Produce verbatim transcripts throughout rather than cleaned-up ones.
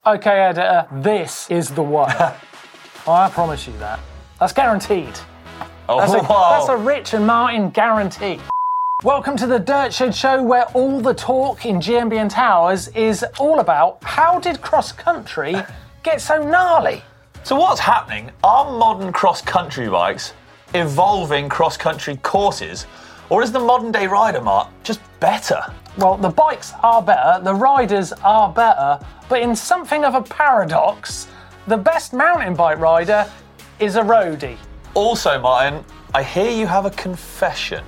Okay, editor, this is the one. Oh, I promise you that. That's guaranteed. Oh, That's a, wow. that's a Rich and Martin guarantee. Welcome to the Dirt Shed Show, where all the talk in G M B N Towers is all about how did cross country get so gnarly? So what's happening? Are modern cross-country bikes evolving cross-country courses, or is the modern-day rider, Mark, just better? Well, the bikes are better, the riders are better, but in something of a paradox, the best mountain bike rider is a roadie. Also, Martin, I hear you have a confession.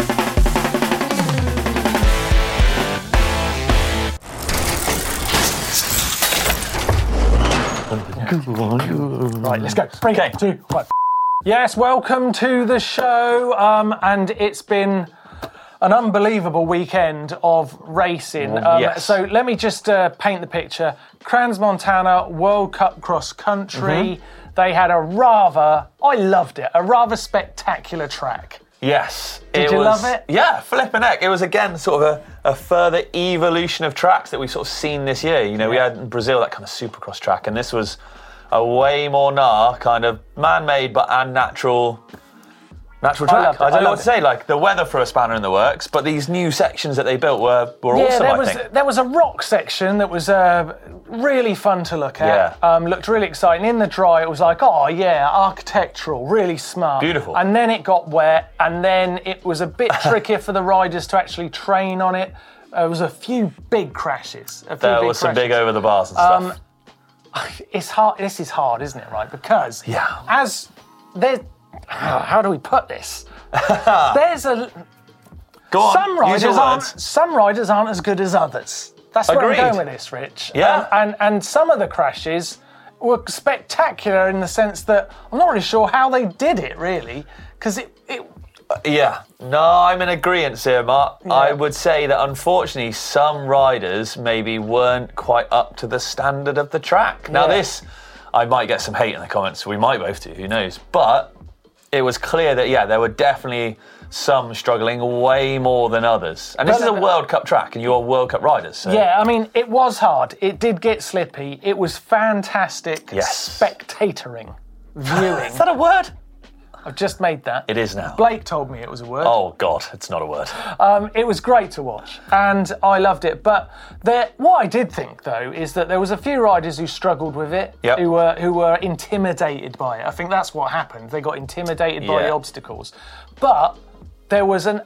Right, let's go. Three, Okay. two, one. Yes, welcome to the show, um, and it's been an unbelievable weekend of racing. Um, yes. So let me just uh, paint the picture. Crans-Montana World Cup Cross Country. Mm-hmm. They had a rather, I loved it, a rather spectacular track. Yes. Did it you was, love it? Yeah, flipping heck. It was, again, sort of a, a further evolution of tracks that we've sort of seen this year. You know, yeah. we had in Brazil that kind of supercross track, and this was a way more gnar, kind of man-made but unnatural natural track. I, I don't I know what to say. Like, the weather threw a spanner in the works, but these new sections that they built were, were yeah, awesome, there I was, think. there was a rock section that was uh, really fun to look at. Yeah. Um, looked really exciting. In the dry, it was like, oh, yeah, architectural, really smart. Beautiful. And then it got wet, and then it was a bit trickier for the riders to actually train on it. There was a few big crashes. A few There big was some crashes. big over the bars and stuff. Um, It's hard. This is hard, isn't it? Right? Because Yeah. as there, how do we put this? There's a Go on, some use riders your aren't words. some riders aren't as good as others. That's where Agreed. I'm going with this, Rich. Yeah. And, and and some of the crashes were spectacular in the sense that I'm not really sure how they did it, really, because it. it Yeah, no, I'm in agreement here, Mark. Yeah. I would say that unfortunately some riders maybe weren't quite up to the standard of the track. Now Yeah. this, I might get some hate in the comments, we might both do, who knows. But it was clear that, yeah, there were definitely some struggling way more than others. And this But, is a uh, World Cup track and you're World Cup riders. So. Yeah, I mean, it was hard. It did get slippy. It was fantastic Yes. spectatoring, viewing. Is that a word? I've just made that. It is now. Blake told me it was a word. Oh, God, it's not a word. Um, it was great to watch, and I loved it. But there, what I did think, though, is that there was a few riders who struggled with it, Yep. who were who were intimidated by it. I think that's what happened. They got intimidated by Yeah. the obstacles. But there was a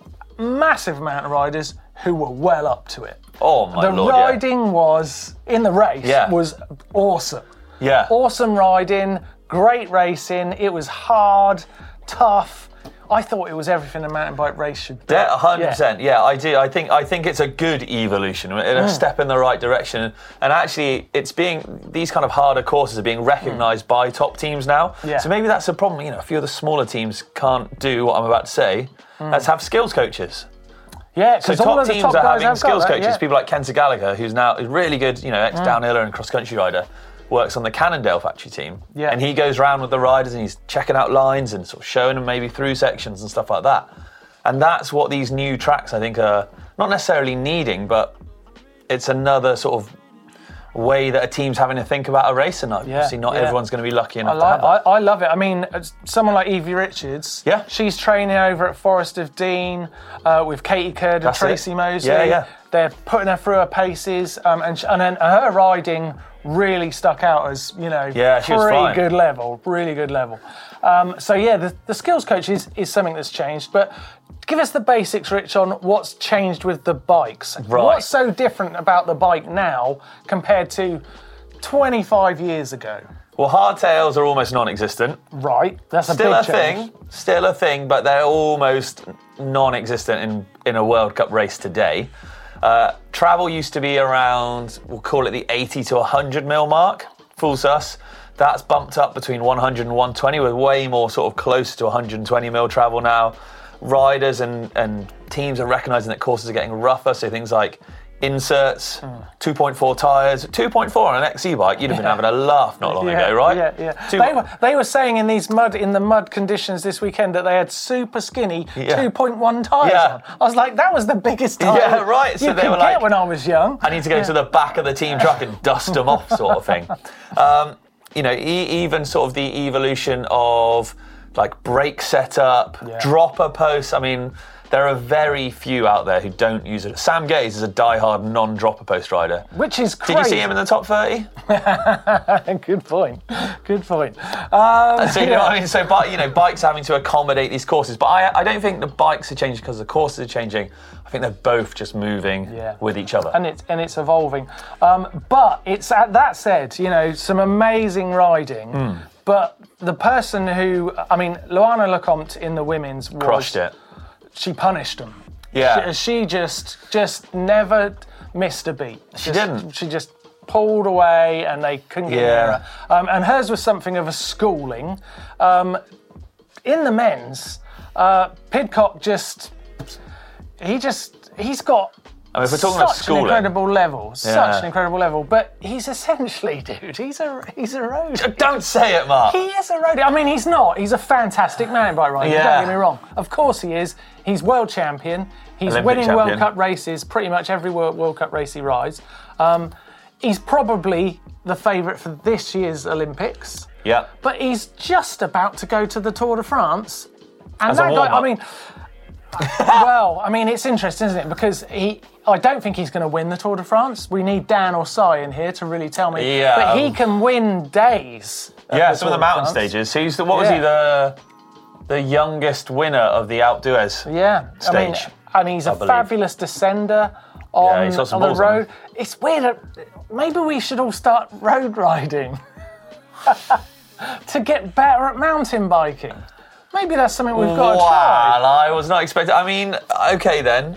massive amount of riders who were well up to it. Oh, my the Lord, yeah. riding was, in the race, Yeah. was awesome. Yeah. Awesome riding, great racing. It was hard, tough. I thought it was everything a mountain bike race should be. Yeah, one hundred percent. Yeah, I do. I think I think it's a good evolution, a Mm. step in the right direction. And actually, it's being these kind of harder courses are being recognised by top teams now. Yeah. So maybe that's a problem. You know, a few of the smaller teams can't do what I'm about to say. Let's have skills coaches. Yeah, So because all top of the teams top are guys having have skills got that, coaches. yeah. People like Kenta Gallagher, who's now a really good, you know, ex-downhiller and cross-country rider, works on the Cannondale factory team. Yeah. And he goes around with the riders and he's checking out lines and sort of showing them maybe through sections and stuff like that. And that's what these new tracks, I think, are not necessarily needing, but it's another sort of way that a team's having to think about a race. And obviously not yeah. everyone's going to be lucky I, enough like, to have that. I, I love it. I mean, it's someone like Evie Richards, Yeah. she's training over at Forest of Dean uh, with Katie Curd and That's Tracy it. Mosley. Yeah, yeah. They're putting her through her paces, um, and, sh- and then her riding really stuck out as, you know, Yeah, she was pretty fine. good level, really good level. Um, so yeah, the, the skills coach is, is something that's changed, but give us the basics, Rich, on what's changed with the bikes. Right. What's so different about the bike now compared to twenty-five years ago? Well, hardtails are almost non-existent. Right, that's a Still big a change. thing, still a thing, but they're almost non-existent in, in a World Cup race today. Uh, travel used to be around, we'll call it the eighty to one hundred mil mark, full sus. That's bumped up between one hundred and one twenty, with way more sort of close to one hundred twenty mil travel now. Riders and, and teams are recognising that courses are getting rougher, so things like inserts, mm. two point four tyres, two point four on an X C bike. You'd have been yeah. having a laugh not long yeah, ago, right? Yeah, yeah. Two... They were they were saying in these mud in the mud conditions this weekend that they had super skinny yeah. two point one tyres yeah. on. I was like, that was the biggest tyre yeah, right. So you they could were get like, when I was young. I need to go yeah. to the back of the team truck and dust them off, sort of thing. Um, you know, e- even sort of the evolution of like brake setup, yeah. dropper posts. I mean, there are very few out there who don't use it. Sam Gaze is a die-hard non-dropper post rider. Which is crazy. Did you see him in the top thirty? Good point. Good point. Um, so, you know what I mean? So, but, you know, bikes having to accommodate these courses. But I, I don't think the bikes are changing because the courses are changing. I think they're both just moving yeah. with each other. And it's, and it's evolving. Um, but it's uh, that said, you know, some amazing riding. Mm. But the person who, I mean, Luana Lecomte in the women's was... Crushed it. She punished them. Yeah. She, she just just never missed a beat. She just, didn't. She just pulled away and they couldn't get yeah. near her. Um, and hers was something of a schooling. Um, in the men's, uh, Pidcock just, he just, he's got I mean, if we're talking such about schooling, an incredible level, yeah. such an incredible level. But he's essentially, dude, he's a he's a roadie. Don't say it, Mark. He is a roadie. I mean, he's not. He's a fantastic mountain bike rider. Yeah. Don't get me wrong. Of course he is. He's world champion. He's Olympic winning champion. World Cup races, pretty much every World, World Cup race he rides. Um, he's probably the favourite for this year's Olympics. Yeah. But he's just about to go to the Tour de France. And As that a guy, I warm-up. mean, well, I mean, it's interesting, isn't it? Because he, I don't think he's going to win the Tour de France. We need Dan Orsay in here to really tell me. Yeah. But he can win days. Yeah, some of the mountain stages. So he's the, what was Yeah. he, the the youngest winner of the Alpe Yeah. stage? I mean, and he's a I believe. fabulous descender on, Yeah, he's got some on the balls on road. It's weird. uh, Maybe we should all start road riding to get better at mountain biking. Maybe that's something we've got Wow, to try. I was not expecting. I mean, okay then,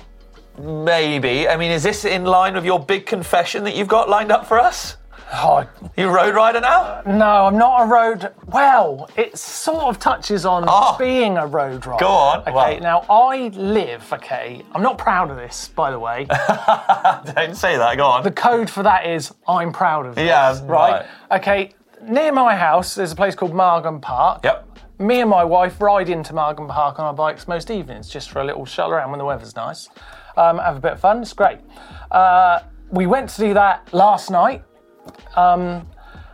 maybe. I mean, is this in line with your big confession that you've got lined up for us? Oh, You a road rider now? no, I'm not a road. Well, it sort of touches on Oh. being a road rider. Go on, Okay, well. now I live. Okay, I'm not proud of this, by the way. Don't say that. Go on. The code for that is I'm proud of this. Yeah, right. Okay, near my house, there's a place called Margam Park. Yep. Me and my wife ride into Margam Park on our bikes most evenings, just for a little shuttle around when the weather's nice. Um, have a bit of fun. It's great. Uh, we went to do that last night. Um,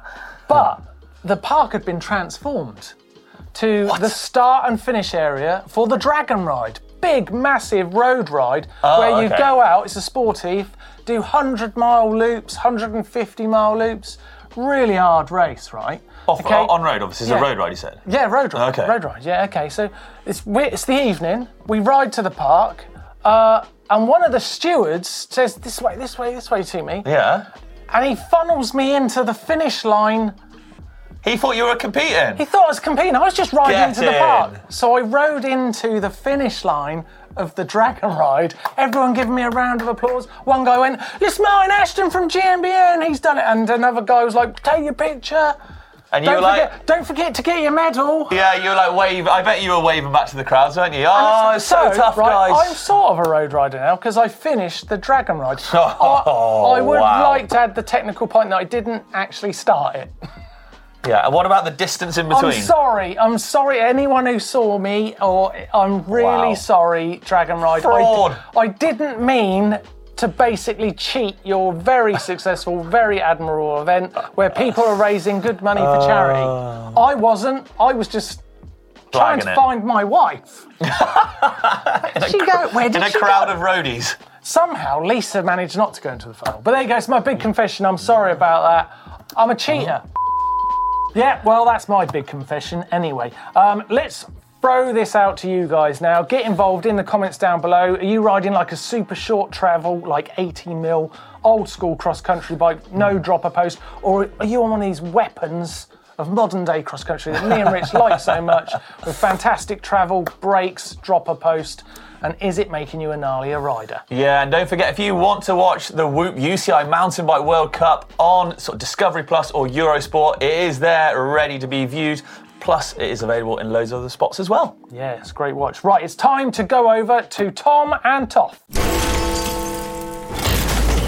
but the park had been transformed to What? the start and finish area for the Dragon Ride. Big, massive road ride Oh, where you okay. go out, it's a sportive, do one hundred mile loops, one hundred fifty mile loops. Really hard race, right? Off, Okay. On road, obviously. It's Yeah. a road ride, you said. Yeah, road ride. Okay. Road ride, yeah, okay. So it's, we- it's the evening, we ride to the park, uh, and one of the stewards says, this way, this way, this way to me. Yeah. And he funnels me into the finish line. He thought you were competing. He thought I was competing. I was just riding Get into the in. park. So I rode into the finish line of the Dragon Ride. Everyone giving me a round of applause. One guy went, "It's Martin Ashton from G M B N. He's done it." And another guy was like, "Take your picture. And you Don't were like, forget, don't forget to get your medal." yeah, you were like wave. I bet you were waving back to the crowds, weren't you? Oh, it's so, tough, right, guys. I'm sort of a road rider now because I finished the Dragon Ride. Oh, I, I would wow. like to add the technical point that I didn't actually start it. Yeah, and what about the distance in between? I'm sorry. I'm sorry. Anyone who saw me, or I'm really Wow. sorry, Dragon Ride. Fraud. I, I didn't mean to basically cheat your very successful, very admirable event where people are raising good money for charity. I wasn't. I was just trying Blagging to it. find my wife. Where did she go? Where did In a she crowd go? of roadies. Somehow Lisa managed not to go into the final. But there you go. It's my big confession. I'm sorry about that. I'm a cheater. Yeah, well, that's my big confession anyway. Um, let's throw this out to you guys now. Get involved in the comments down below. Are you riding like a super short travel, like eighty mil, old school cross country bike, no dropper post? Or are you on one of these weapons of modern day cross country that me and Rich like so much, with fantastic travel, brakes, dropper post? And is it making you a gnarlier rider? Yeah, and don't forget, if you want to watch the Whoop U C I Mountain Bike World Cup on sort of Discovery Plus or Eurosport, it is there ready to be viewed. Plus, it is available in loads of other spots as well. Yeah, it's a great watch. Right, it's time to go over to Tom and Toff.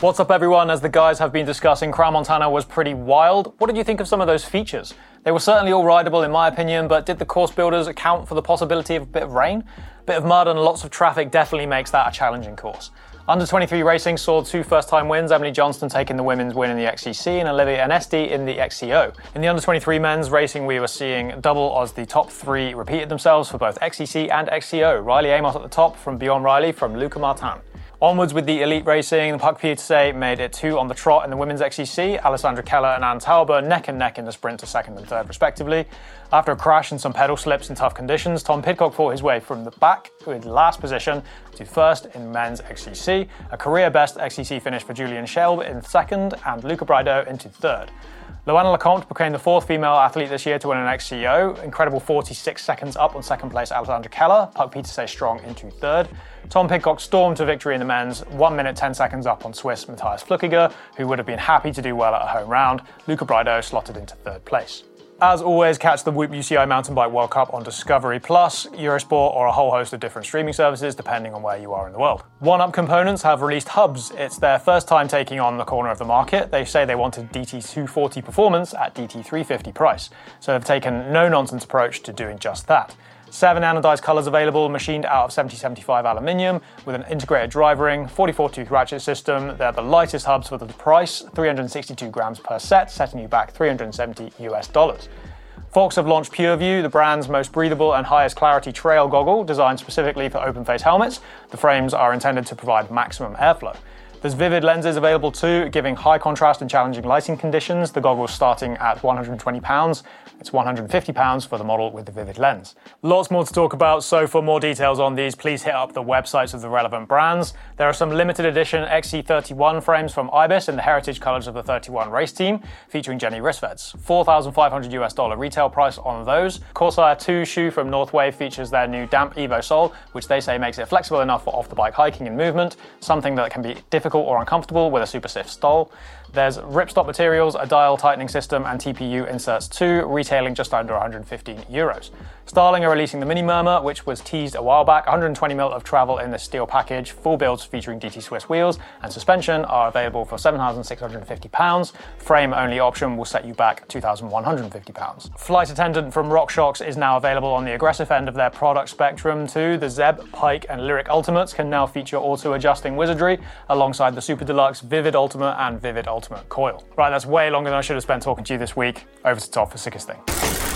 What's up, everyone? As the guys have been discussing, Crown Montana was pretty wild. What did you think of some of those features? They were certainly all rideable in my opinion, but did the course builders account for the possibility of a bit of rain? A bit of mud and lots of traffic definitely makes that a challenging course. Under twenty-three racing saw two first-time wins, Emily Johnston taking the women's win in the X C C and Olivia Anesti in the X C O. In the under twenty-three men's racing, we were seeing double as the top three repeated themselves for both X C C and X C O. Riley Amos at the top from Beyond Riley from Luca Martin. Onwards with the elite racing, the Puck Pieterse made it two on the trot in the women's X C C, Alessandra Keller and Anne Tauber neck and neck in the sprint to second and third respectively. After a crash and some pedal slips in tough conditions, Tom Pidcock fought his way from the back with last position to first in men's X C C, a career best X C C finish for Julian Shelb in second and Luca Braido into third. Loana Lecomte became the fourth female athlete this year to win an X C O, incredible forty-six seconds up on second place Alessandra Keller, Puck Pieterse strong into third. Tom Pidcock stormed to victory in the men's, one minute ten seconds up on Swiss Matthias Flukiger, who would have been happy to do well at a home round. Luca Braido slotted into third place. As always, catch the Whoop U C I Mountain Bike World Cup on Discovery Plus, Eurosport, or a whole host of different streaming services depending on where you are in the world. One Up Components have released hubs. It's their first time taking on the corner of the market. They say they wanted D T two forty performance at D T three fifty price, so they've taken no-nonsense approach to doing just that. Seven anodized colours available, machined out of seventy seventy-five aluminium with an integrated drive ring, forty-four tooth ratchet system. They're the lightest hubs for the price, three hundred sixty-two grams per set, setting you back three hundred seventy US dollars. Fox have launched PureView, the brand's most breathable and highest clarity trail goggle, designed specifically for open-face helmets. The frames are intended to provide maximum airflow. There's Vivid lenses available too, giving high contrast and challenging lighting conditions. The goggle's starting at one hundred twenty pounds. It's one hundred fifty pounds for the model with the Vivid lens. Lots more to talk about, so for more details on these, please hit up the websites of the relevant brands. There are some limited edition X C thirty-one frames from Ibis in the heritage colours of the thirty-one race team, featuring Jenny Rissveds. four thousand five hundred US dollar retail price on those. Corsair two shoe from Northwave features their new Damp Evo sole, which they say makes it flexible enough for off-the-bike hiking and movement, something that can be difficult or uncomfortable with a super stiff stole. There's ripstop materials, a dial tightening system, and T P U inserts too, retailing just under one hundred fifteen euros. Starling are releasing the Mini Murmur, which was teased a while back. one hundred twenty mil of travel in the steel package. Full builds featuring D T Swiss wheels and suspension are available for seven thousand six hundred fifty pounds. Frame only option will set you back two thousand one hundred fifty pounds. Flight Attendant from RockShox is now available on the aggressive end of their product spectrum too. The Zeb, Pike, and Lyric Ultimates can now feature auto-adjusting wizardry alongside the Super Deluxe Vivid Ultimate and Vivid Ultimate Coil. Right, that's way longer than I should have spent talking to you this week. Over to Todd for Sickest Thing.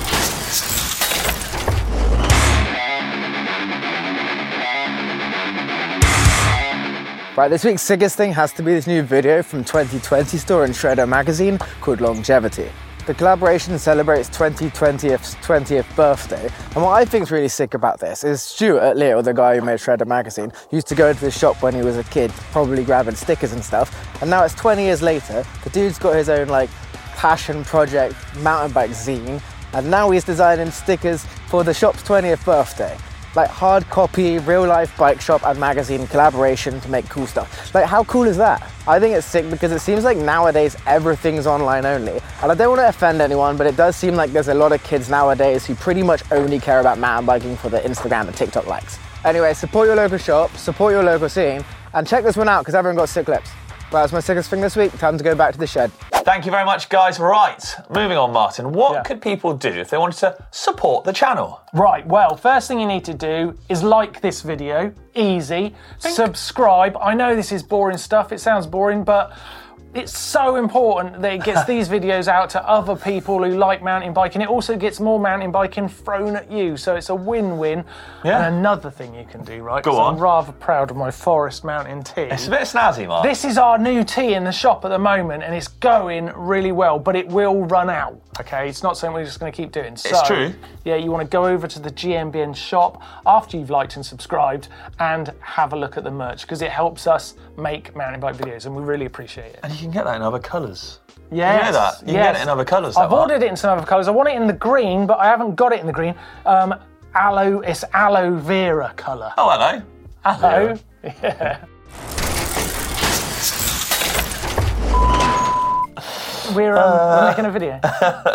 Right, this week's sickest thing has to be this new video from twenty twenty store in Shredder magazine called Longevity. The collaboration celebrates twenty twentieth's twentieth birthday, and what I think is really sick about this is Stuart Little, the guy who made Shredder magazine, used to go into the shop when he was a kid, probably grabbing stickers and stuff, and now it's twenty years later, the dude's got his own like passion project mountain bike zine, and now he's designing stickers for the shop's twentieth birthday. Like hard copy, real life bike shop and magazine collaboration to make cool stuff. Like how cool is that? I think it's sick because it seems like nowadays everything's online only. And I don't want to offend anyone, but it does seem like there's a lot of kids nowadays who pretty much only care about mountain biking for the Instagram and TikTok likes. Anyway, support your local shop, support your local scene, and check this one out because everyone got sick clips. Well, that's my sickest thing this week. Time to go back to the shed. Thank you very much, guys. Right, moving on, Martin. What Yeah. could people do if they wanted to support the channel? Right, well, first thing you need to do is like this video. Easy. Subscribe. I know this is boring stuff. It sounds boring, but it's so important that it gets these videos out to other people who like mountain biking. It also gets more mountain biking thrown at you, so it's a win-win. Yeah. And another thing you can do, right? Go 'cause on. I'm rather proud of my Forest Mountain tee. It's a bit snazzy, Mark. This is our new tee in the shop at the moment, and it's going really well, but it will run out, okay? It's not something we're just going to keep doing. So, It's true. Yeah, you want to go over to the G M B N shop after you've liked and subscribed and have a look at the merch, because it helps us make mountain bike videos, and we really appreciate it. And you can get that in other colours. Yes, You know that? You can yes. get it in other colours. I've that, Mark. ordered it in some other colours. I want it in the green, but I haven't got it in the green. Um, aloe, it's aloe vera colour. Oh, hello. Aloe, yeah. We're, um, we're making a video.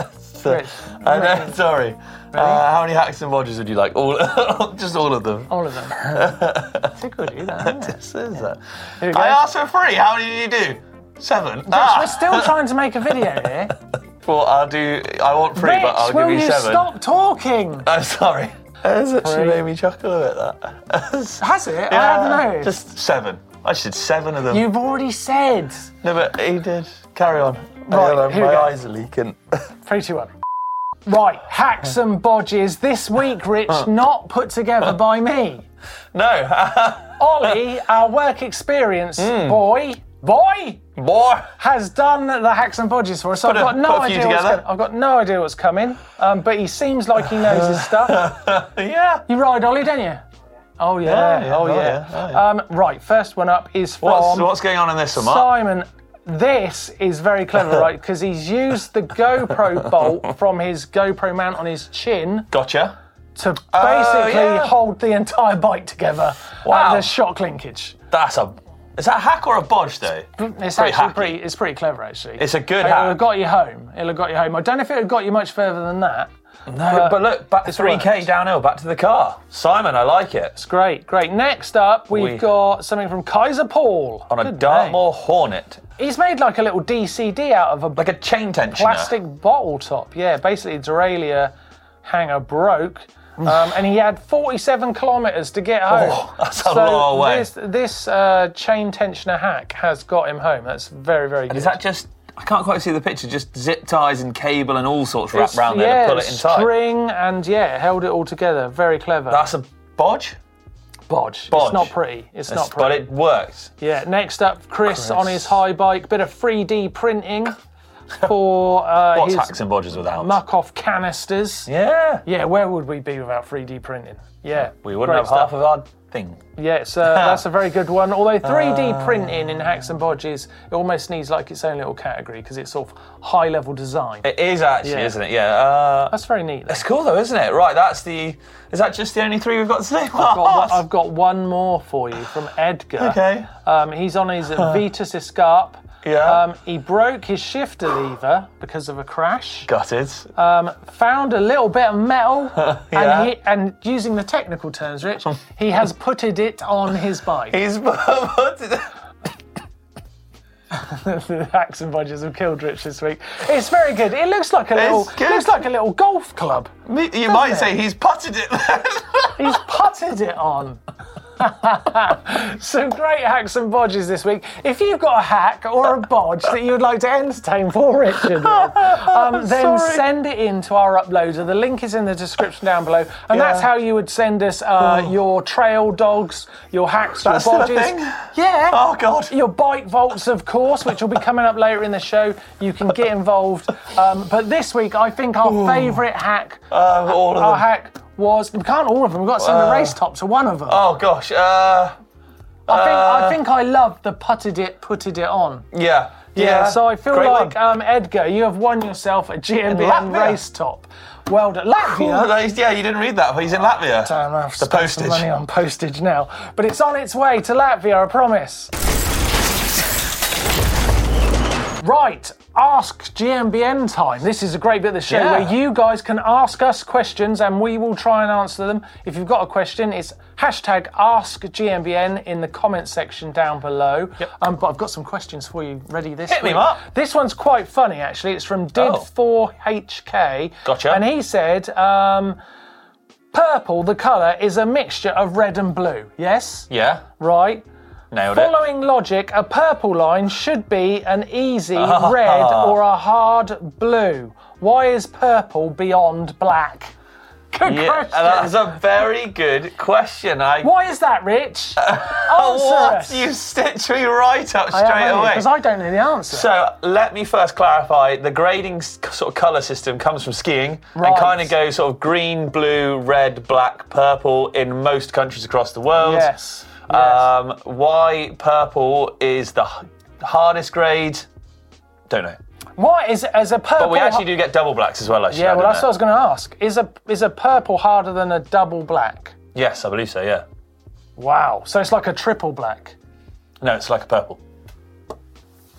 that's the. Rich, Uh, no, sorry. Uh, how many hacks and bodges would you like? All, just all of them. All of them. Tickle you, that, isn't it? This is that. Here we go. I asked for three. How many did you do? Seven. Rich, ah. we're still trying to make a video here. Well, I'll do. I want three, Rich, but I'll will give you, you seven. stop talking? I'm sorry. It's actually Three. made me chuckle a bit. That. Has it? I hadn't noticed. Just seven. I just did seven of them. You've already said. No, but he did. Carry on. Right, Hang on, here we my go. eyes are leaking. Three, two, one. Right, hacks and bodges this week, Rich, not put together by me. No. Ollie, our work experience Hmm. boy, boy, Boy. has done the hacks and bodges for us. So Put I've a- got no put a few idea what's together. coming. I've got no idea what's coming. Um, but he seems like he knows his stuff. Yeah. You ride Ollie, don't you? Oh yeah, Yeah, yeah, oh, oh, yeah. yeah, oh, yeah. Um, right, first one up is from What's, what's going on in this one, Mark? Simon. This is very clever, right? Because he's used the GoPro bolt from his GoPro mount on his chin Gotcha. to basically Oh, yeah. hold the entire bike together Wow. at the shock linkage. That's a. Is that a hack or a bodge, though? It's Pretty actually hacky. pretty. It's pretty clever, actually. It's a good It'll hack. have got you home. It'll have got you home. I don't know if it would have got you much further than that. No, but look, back it's three K worked. downhill, back to the car. Simon, I like it. It's great, great. Next up, we've We- got something from Kaiser Paul. On a Good Dartmoor Hornet. name. He's made like a little D C D out of a Like a chain tensioner. plastic bottle top. Yeah, basically derailleur hanger broke. Um, and he had forty-seven kilometres to get home. Oh, that's a so long way. This, this uh, chain tensioner hack has got him home. That's very, very good. Is that just. I can't quite see the picture, just zip ties and cable and all sorts wrapped It's- around there yeah, to pull it inside. string and yeah, held it all together. Very clever. That's a bodge? bodge. bodge. It's not pretty. It's not But pretty. it works. Yeah. Next up, Chris, Chris. on his high bike, bit of three D printing for uh, What's his hacks and bodges without? muck-off canisters. Yeah. Yeah, where would we be without three D printing? Yeah, We wouldn't great have stuff. half of our thing. Yeah, it's, uh, that's a very good one. Although three D printing in hacks and bodges, it almost needs like its own little category because it's sort of high-level design. It is actually, Yeah. isn't it? Yeah. Uh, That's very neat. it's cool though, isn't it? Right, that's the. Is that just the only three we've got today? I've got, one, I've got one more for you from Edgar. Okay. Um, he's on his Vitus Escape. Yeah. Um, he broke his shifter lever because of a crash. Gutted. Um, found a little bit of metal, Yeah. and, he, and using the technical terms, Rich, he has putted it on his bike. He's put it. The hacks and bodges have killed Rich this week. It's very good. It looks like a little, good. looks like a little golf club. You might it? say he's putted it. He's putted it on. Some great hacks and bodges this week. If you've got a hack or a bodge that you would like to entertain for Richard, um, then Sorry. send it in to our uploader. The link is in the description down below. And that's Yeah. how you would send us uh, your trail dogs, your hacks, That's your the bodges. thing? Yeah. Oh, God. Your bike vaults, of course, which will be coming up later in the show. You can get involved. Um, but this week, I think our favourite hack, Uh, all of our them. hack was, we can't all of them, we've got to send a race top to one of them. Oh gosh. Uh, I think Uh, I think I love the putted it, putted it on. yeah. Yeah, so I feel Great like, one. um, Edgar, you have won yourself a G M B N Latvia. race top. Well done. Oh, Latvia? that is- yeah, you didn't read that, but he's in Latvia. Damn, I've the spent postage. some money on postage now. But it's on its way to Latvia, I promise. Right, Ask G M B N time. This is a great bit of the show Yeah. where you guys can ask us questions and we will try and answer them. If you've got a question, it's hashtag Ask G M B N in the comment section down below. Yep. Um, but I've got some questions for you ready this Hit me, week. Mark. This one's quite funny, actually. It's from Did four H K. Gotcha. And he said, um, purple, the colour, is a mixture of red and blue. Yes? Yeah. Right. Nailed it. Following logic, a purple line should be an easy Ah. red or a hard blue. Why is purple beyond black? Good Yeah, question. that's a very good question. I Why is that, Rich? Answer what? us. You stitched me right up straight away. Because I don't know the answer. So let me first clarify: the grading s- sort of color system comes from skiing Right. and kind of goes sort of green, blue, red, black, purple in most countries across the world. yes. yes. Um, why purple is the h- hardest grade? Don't know. Why is as a purple? But we actually do get double blacks as well. I should Yeah, add well, in that's there. what I was going to ask. Is a is a purple harder than a double black? Yes, I believe so. Yeah. Wow. So it's like a triple black. No, it's like a purple.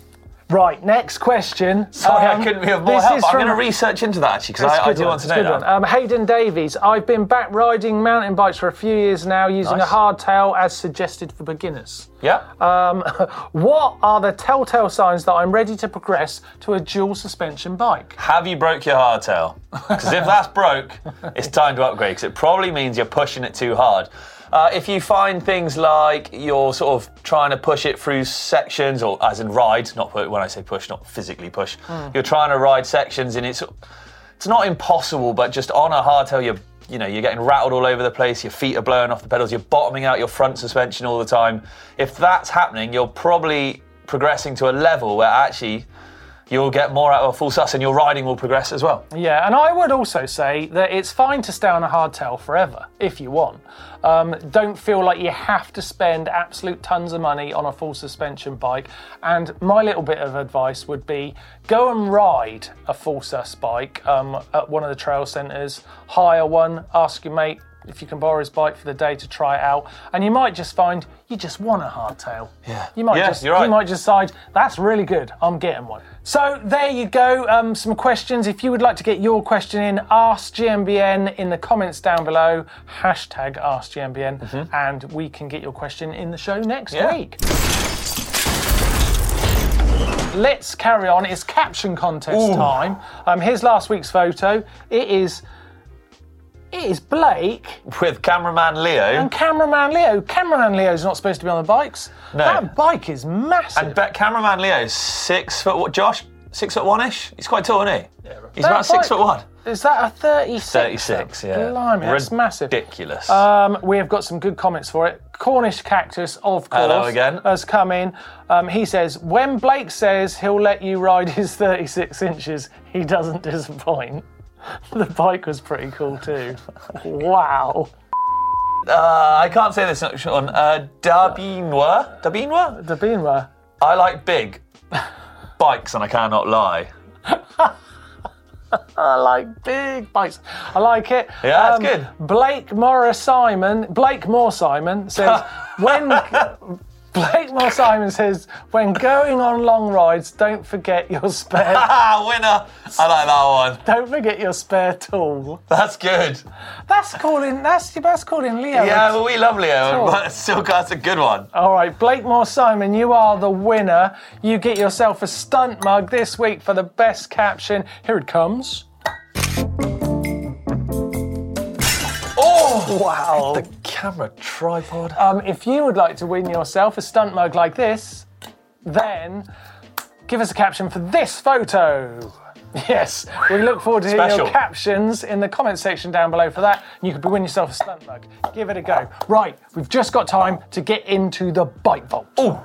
Right, next question. Sorry, Um, I couldn't be of more this help. is I'm from- going to research into that actually because It's a I, I good do one, want to it's a know good that. one. Um, Hayden Davies, I've been back riding mountain bikes for a few years now using Nice. a hardtail as suggested for beginners. Yeah. Um, what are the telltale signs that I'm ready to progress to a dual suspension bike? Have you broke your hardtail? Because if that's broke, it's time to upgrade because it probably means you're pushing it too hard. Uh, if you find things like you're sort of trying to push it through sections, or as in ride, not put, when I say push, not physically push, mm. you're trying to ride sections and it's it's not impossible, but just on a hardtail, you're you know you're getting rattled all over the place. Your feet are blowing off the pedals. You're bottoming out your front suspension all the time. If that's happening, you're probably progressing to a level where actually you'll get more out of a full sus and your riding will progress as well. Yeah, and I would also say that it's fine to stay on a hardtail forever if you want. Um, don't feel like you have to spend absolute tons of money on a full suspension bike. And my little bit of advice would be go and ride a full sus bike um, at one of the trail centres, hire one, ask your mate if you can borrow his bike for the day to try it out, and you might just find you just want a hardtail. Yeah, you might yeah, just you're right. you might decide that's really good. I'm getting one. So there you go. Um, some questions. If you would like to get your question in, ask G M B N in the comments down below. Hashtag ask G M B N, mm-hmm. and we can get your question in the show next yeah. week. Let's carry on. It's caption contest Ooh. time. Um, here's last week's photo. It is. It is Blake with cameraman Leo and cameraman Leo. Cameraman Leo's not supposed to be on the bikes. No. That bike is massive. And bet cameraman Leo is six foot. What? Josh, six foot one ish. He's quite tall, isn't he? Yeah. He's that about six bike, foot one. Is that a thirty-six? thirty-six. Yeah. Blimey, that's massive. Ridiculous. Um, we have got some good comments for it. Cornish Cactus, of course, Hello again. has come in. Um, he says, when Blake says he'll let you ride his thirty-six inches, he doesn't disappoint. The bike was pretty cool too. Wow. Uh, I can't say this, Sean. Uh, Dabinwa? Dabinwa? Dabinwa. I like big bikes and I cannot lie. I like big bikes. I like it. Yeah, that's good. Blake Morris Simon, Blake Moore Simon says, when... Blake Moore Simon says, when going on long rides, don't forget your spare... Ah, winner! I like that one. Don't forget your spare tool. That's good. That's calling, that's, that's calling Leo. Yeah, well, we love Leo, Cool. but still, that's a good one. All right, Blake Moore Simon, you are the winner. You get yourself a stunt mug this week for the best caption. Here it comes. Oh! Wow. The camera tripod. Um, if you would like to win yourself a stunt mug like this, then give us a caption for this photo. Yes, we look forward to hearing Special. your captions in the comments section down below for that. And you could win yourself a stunt mug. Give it a go. Right, we've just got time to get into the bike vault. Oh!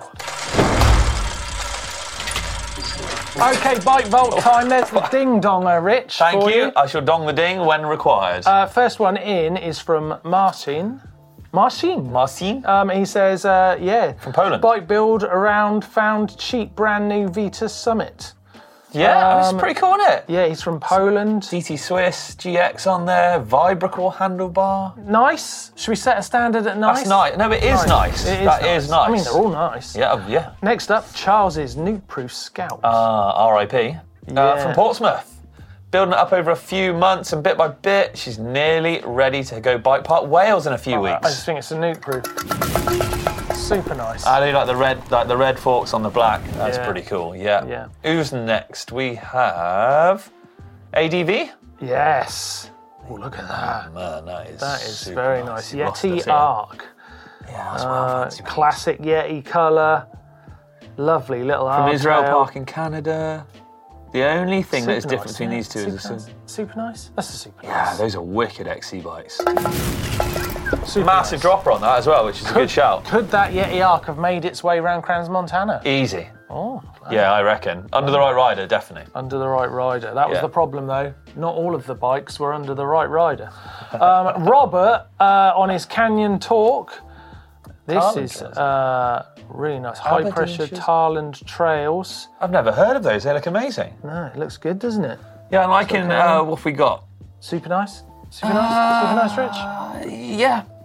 Okay, bike vault time. There's the ding donger, Rich. Thank for you. you. I shall dong the ding when required. Uh, first one in is from Marcin. Marcin. Marcin? Um, he says, uh, yeah. From Poland. Bike build around found cheap brand new Vita Summit. Yeah, um, it's pretty cool, isn't it? Yeah, he's from Poland. D T Swiss, G X on there, Vibracore handlebar. Nice. Should we set a standard at nice? That's nice. No, it is nice. It is That nice. is nice. I mean, they're all nice. Yeah, yeah. Next up, Charles's Nuke-Proof Scout. Uh, R I P. Yeah. Uh, from Portsmouth. Building it up over a few months and bit by bit, she's nearly ready to go bike park Wales in a few weeks. I just think it's a Nuke-Proof. Super nice. I do like the red, like the red forks on the black. That's Yeah. pretty cool. Yeah. Yeah. Who's next? We have A D V. Yes. Oh, look at that. Man, that is That is super very nice. You've lost Yeti us here. Arc. Yeah, that's well Uh, fancy. classic Yeti colour. Lovely little From hardtail. Israel Park in Canada. The only thing that is Super different nice, between yeah. these two is the super sun. nice. Super nice. That's a super Yeah, nice. those are wicked X C bikes. Super Massive nice. dropper on that as well, which is a good shout. Could that Yeti Arc have made its way around Crans Montana? Easy. Oh, Yeah, I reckon. Under the right rider, definitely. under the right rider. That was Yeah. the problem, though. Not all of the bikes were under the right rider. Um, Robert, uh, on his Canyon Talk, this Tarland is trails. uh, really nice. High Aberdeen pressure shoes. Tarland trails. I've never heard of those. They look amazing. No, it looks good, doesn't it? Yeah, I'm liking okay. uh, what have we got. Super nice. Super nice. Super nice, Rich. Uh, yeah,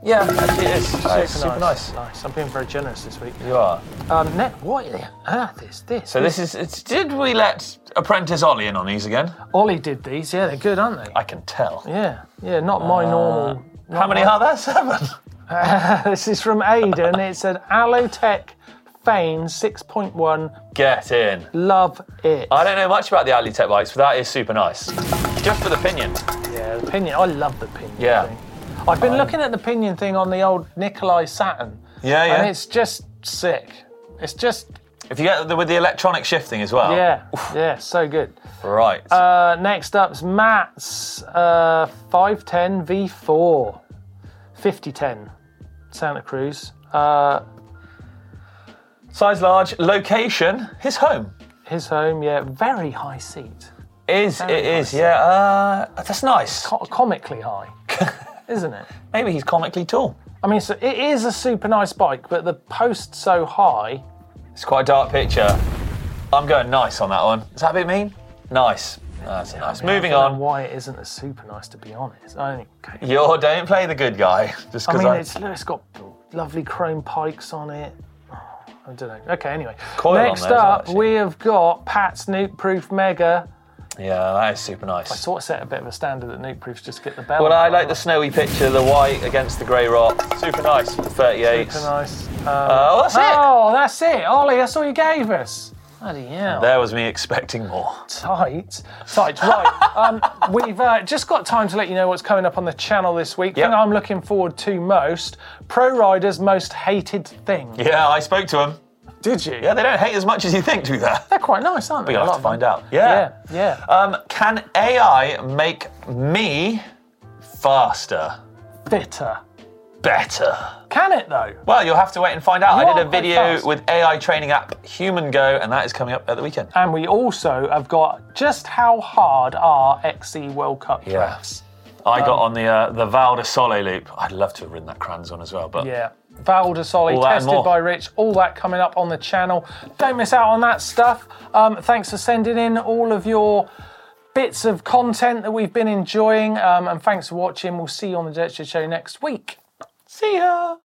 Yeah, actually it is. Super, it's super nice. Nice. I'm being very generous this week. You are. Um, ne- what the earth is this? So this is. It's, did we let Apprentice Ollie in on these again? Ollie did these. Yeah, they're good, aren't they? I can tell. Yeah, yeah. Not my normal. Not How many my- are there? Seven. This is from Aidan. It's an Allotech Fane six point one. Get in. Love it. I don't know much about the Allotech bikes, but that is super nice. Just for the pinion. Yeah, the pinion. I love the pinion Yeah. thing. I've been looking at the pinion thing on the old Nikolai Saturn. Yeah, yeah. And it's just sick. It's just, If you get the, with the electronic shifting as well. yeah, yeah, so good. Right. Uh, next up's Matt's uh, five ten V four. fifty ten Santa Cruz. Uh, Size large. Location. His home. his home, yeah, very high seat. Is Very it nice. is yeah. Uh, that's nice. Co- comically high, isn't it? Maybe he's comically tall. I mean, so it is a super nice bike, but the post's so high. It's quite a dark picture. I'm going nice on that one. Is that a bit mean? Nice. That's nice. I mean, Moving I don't on. know why it isn't a super nice, to be honest. I think. Okay. You're don't play the good guy just I because mean, I. it's, it's got lovely chrome pikes on it. Oh, I don't know. Okay, anyway. Coil on Next there as well, up, actually. we have got Pat's Nuke Proof Mega. Yeah, that is super nice. I sort of set a bit of a standard at Nuke Proofs just to get the bell. Well, I on. like the snowy picture, the white against the grey rock. Super nice for the thirty-eights. Super nice. Um, Oh, that's it. Oh, that's it. Ollie, that's all you gave us. Bloody hell. There was me expecting more. Tight. Tight. Right. um, we've uh, just got time to let you know what's coming up on the channel this week. Yep. Thing I'm looking forward to most. Pro Riders' most hated thing. Yeah, I spoke to him. Did you? Yeah, they don't hate as much as you think, to be fair. They're quite nice, aren't they? We'll A have lot to of find them. out. Yeah. Yeah, yeah. Um, can A I make me faster, Fitter. better? Can it though? Well, you'll have to wait and find out. You I did are a quite video fast. with A I training app Human Go, and that is coming up at the weekend. And we also have got just how hard are X C World Cup Yeah. tracks. I got on the uh, the Val de Sole loop. I'd love to have ridden that Kranz as well, but Yeah. Val de Sole, All that and tested more. by Rich, all that coming up on the channel. Don't miss out on that stuff. Um, thanks for sending in all of your bits of content that we've been enjoying. Um, and thanks for watching. We'll see you on the Dirt Shed Show next week. see ya.